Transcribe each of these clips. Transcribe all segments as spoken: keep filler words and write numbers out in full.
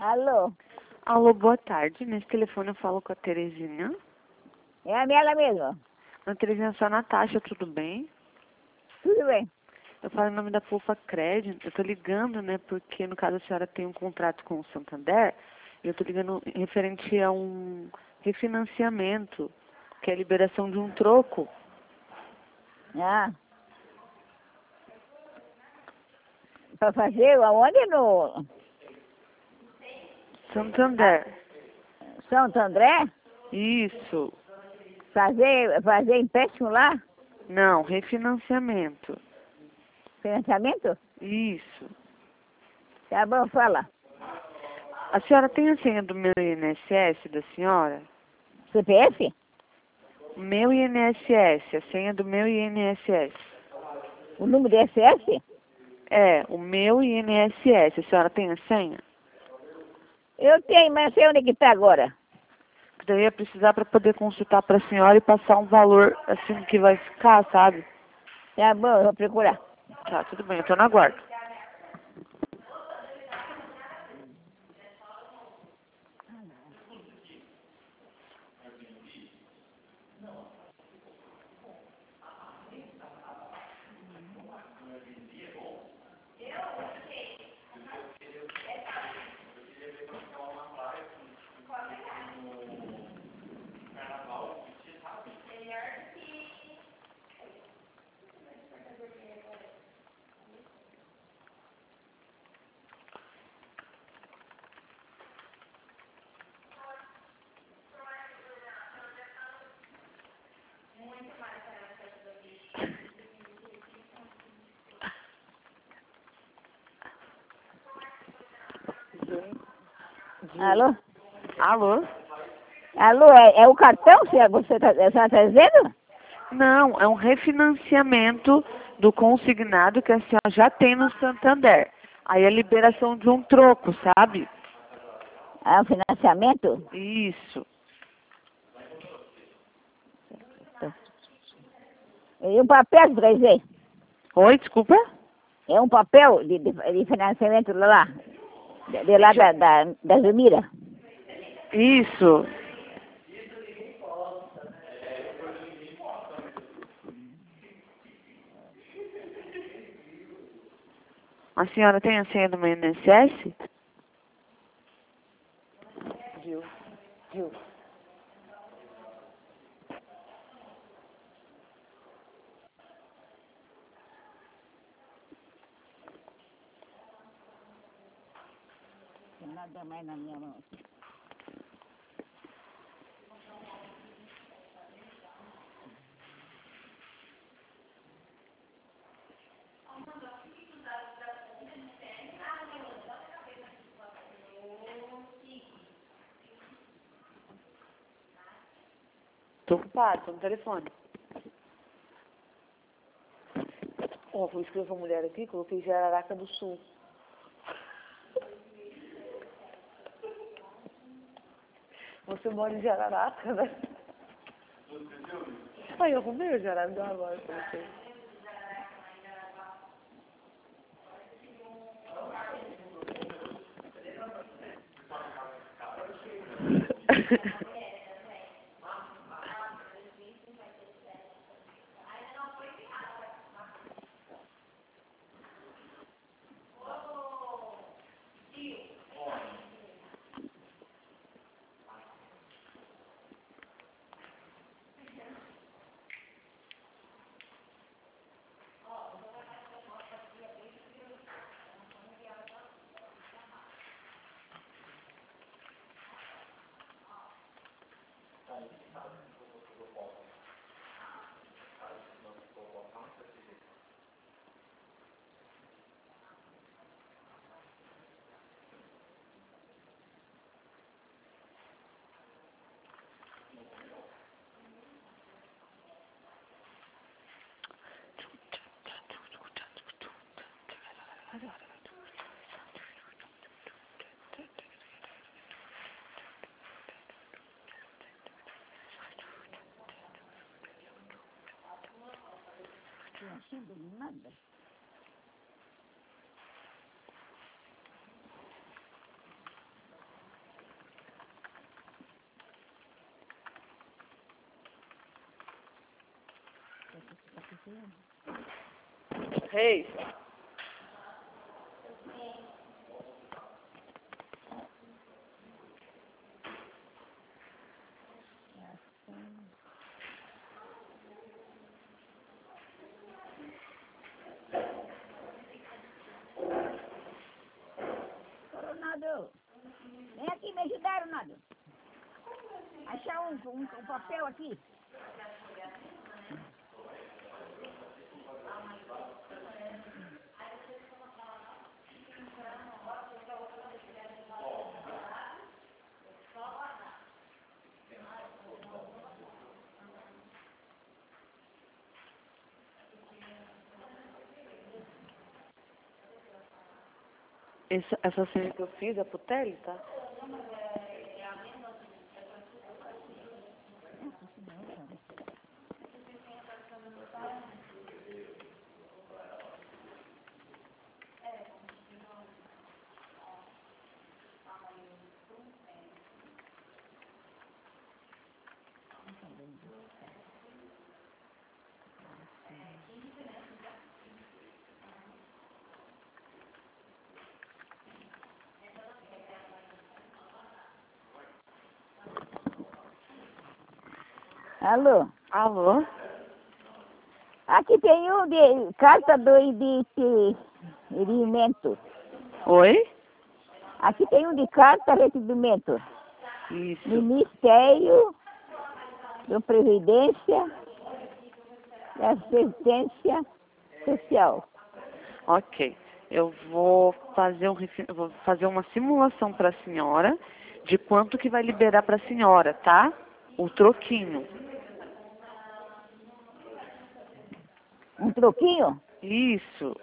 Alô? Alô, boa tarde. Nesse telefone eu falo com a Terezinha. É a minha ela mesmo. A Terezinha, eu sou a Natasha, tudo bem? Tudo bem. Eu falo em nome da Poupa Crédito. Eu tô ligando, né, porque no caso a senhora tem um contrato com o Santander. E eu tô ligando referente a um refinanciamento, que é a liberação de um troco. Ah. Pra fazer aonde? No Santander. Santo André? Isso. Fazer, fazer empréstimo lá? Não, refinanciamento. Financiamento? Isso. Tá bom, fala. A senhora tem a senha do meu I N S S da senhora? C P F? Meu I N S S, a senha do meu I N S S. O número de S S? É, o meu I N S S. A senhora tem a senha? Eu tenho, mas sei onde que tá agora. Que daí ia precisar para poder consultar para a senhora e passar um valor assim que vai ficar, sabe? Tá bom, eu vou procurar. Tá, tudo bem, eu tô na guarda. Alô? Alô? Alô, é, é o cartão que você tá, você tá dizendo? Não, é um refinanciamento do consignado que a senhora já tem no Santander. Aí é a liberação de um troco, sabe? É um financiamento? Isso. E um papel, quer dizer? Oi, desculpa? É um papel de, de, de financiamento lá, de, de lá da, da, da Zumira. Isso. A senhora tem a senha do meu I N S S? Viu? Viu? Nada mais na minha mão. Tô ocupado, tô no telefone. Ó, vou escrever uma mulher aqui, coloquei Jararaca do Sul. Você mora em Jararaca, né? Ai, eu arrumei o Jararaca agora pra você. Não achando nada. Reis. Ronaldo, vem aqui me ajudar, Ronaldo. Achar um, um, um papel aqui. Essa, essa cena que eu fiz é pro Tele, tá? Alô? Alô? Aqui tem um de carta do recebimento. Oi? Aqui tem um de carta recebimento. Isso. Ministério da Previdência e Assistência Social. Ok. Eu vou fazer, um, refi- eu vou fazer uma simulação para a senhora de quanto que vai liberar para a senhora, tá? O troquinho. Um troquinho? Isso.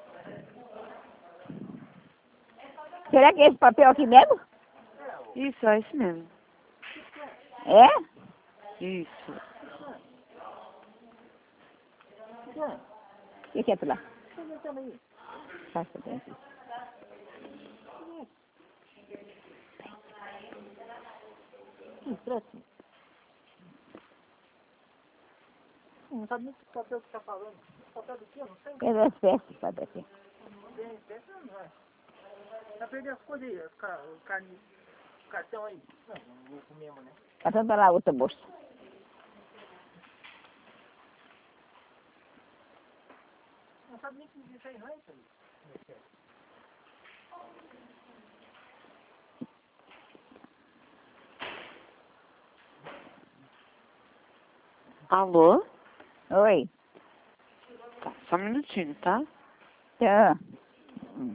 Será que é esse papel aqui mesmo? Isso, é isso mesmo. É? Isso. O que que é pra lá? Passa bem aqui. Que próximo? Não sabe nem que papel que tá falando. Papel do que? Eu não sei. É das festas, padre, aqui. Não tem peça, não é. Tá perdendo as coisas aí, as ca- o carne, o cartão aí. Não, não vou comer mesmo, né? Passando pra lá outra bolsa. Não sabe nem que isso aí não é isso aí. Alô? Oi. Tá, só um minutinho, tá? Tá. Hum.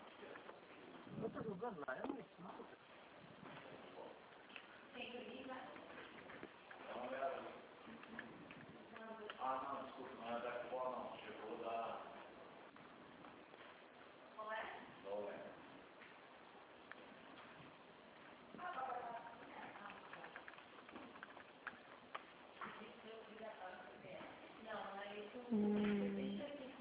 Hum.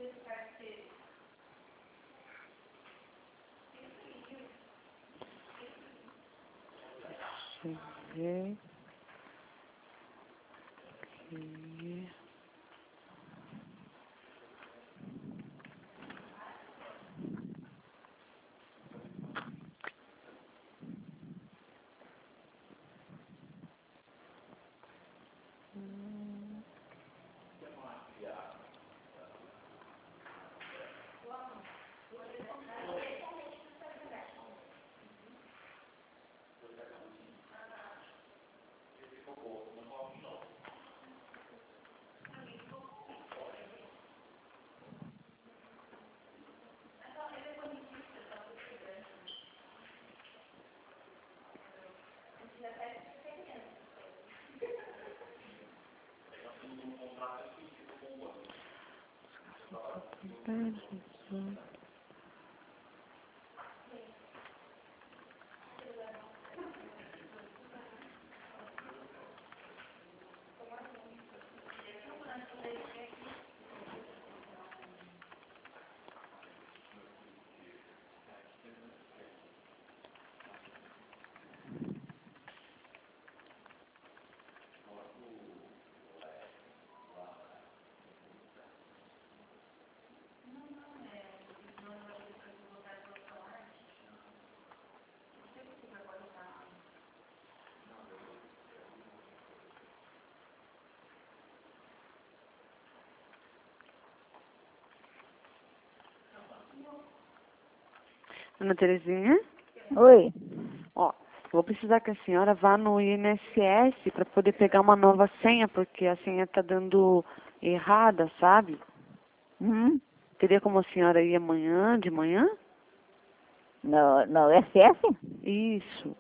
Deixa eu ver. Aqui. Ana Terezinha? Oi. Ó, vou precisar que a senhora vá no I N S S para poder pegar uma nova senha, porque a senha tá dando errada, sabe? Hum? Teria como a senhora ir amanhã, de manhã? No, no S S? Isso.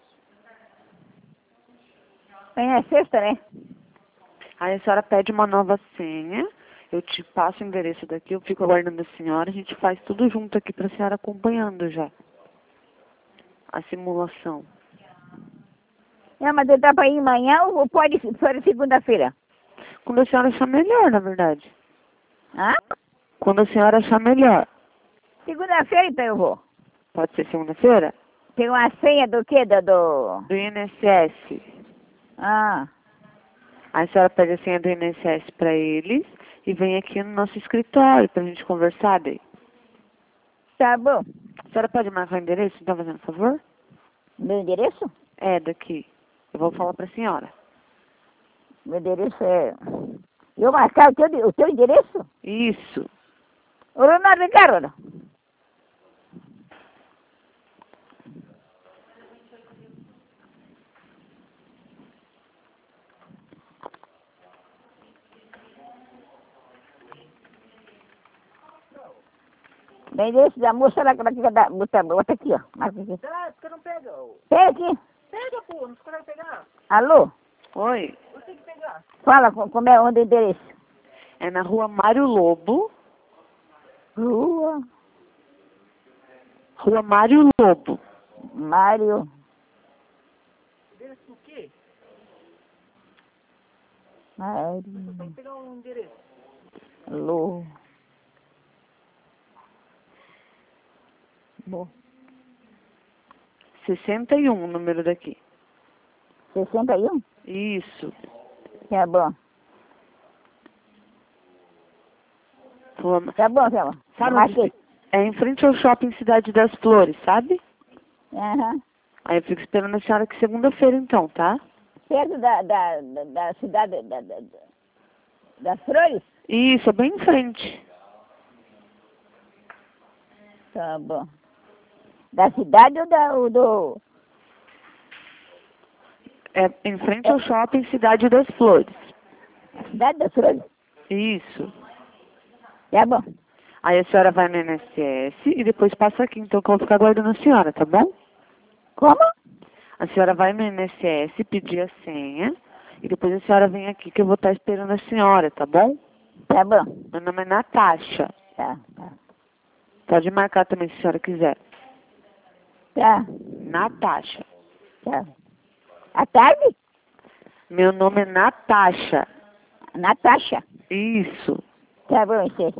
Amanhã é sexta, né? Aí a senhora pede uma nova senha, eu te passo o endereço daqui, eu fico aguardando a senhora, a gente faz tudo junto aqui pra senhora acompanhando já a simulação. É, mas dá pra ir amanhã ou pode ser segunda-feira? Quando a senhora achar melhor, na verdade. Hã? Quando a senhora achar melhor. Segunda-feira então eu vou. Pode ser segunda-feira? Tem uma senha do quê? Do... do... Do I N S S. Ah, Aí a senhora pede a senha do I N S S pra eles e vem aqui no nosso escritório pra gente conversar daí. tá bom. A senhora pode marcar o endereço, então, fazendo favor? Meu endereço? É, daqui. Eu vou falar pra senhora. Meu endereço é... Eu marcar o teu, o teu endereço? Isso. Ô, Leonardo, vem cá, Rona. Meu endereço da moça lá, aquela que da... Bota, bota aqui, ó. Marca aqui. Será que não pega? ô? Pega aqui. Pega, pô, não consegue pegar. Alô? Oi. Eu tenho que pegar. Fala com- como é onde é o endereço. É na rua Mário Lobo. Rua Rua Mário Lobo. Mário Endereço do quê? Mário Tem que pegar um endereço. Lô. Bom, sessenta e um o número daqui. sessenta e um? Isso. Tá bom. Rua... Tá bom, tá bom. Sabe Marquei. onde... É em frente ao shopping Cidade das Flores, sabe? Aham. Aí eu fico esperando a senhora que segunda-feira então, tá? Perto da, da, da, da cidade da, da, da- das Flores? Isso, é bem em frente. Tá bom. Da cidade ou da, ou do... É em frente ao shopping Cidade das Flores. Cidade das Flores? Isso. Tá bom. Aí a senhora vai no I N S S e depois passa aqui, então que eu vou ficar aguardando a senhora, tá bom? Como? A senhora vai no I N S S, pedir a senha e depois a senhora vem aqui que eu vou estar esperando a senhora, tá bom? Tá bom. Meu nome é Natasha. Tá, tá. Pode marcar também se a senhora quiser. Tá, Natasha. tá. À tarde? Meu nome é Natasha. Natasha. Isso. Tá bom, você.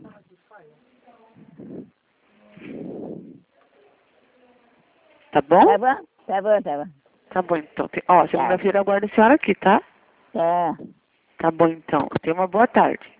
Tá bom? Tá bom? Tá bom, tá bom. Tá bom, então. Tem- Ó, segunda-feira eu aguardo a senhora aqui, tá? Tá. Tá bom, então. Tenha uma boa tarde.